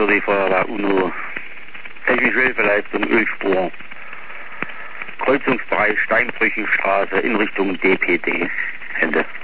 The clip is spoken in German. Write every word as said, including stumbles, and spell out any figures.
für die Feuerwehr UNO. Technische Hilfeleistung Ölspur. Kreuzungsbereich Steinbrüchenstraße in Richtung D P D. Ende.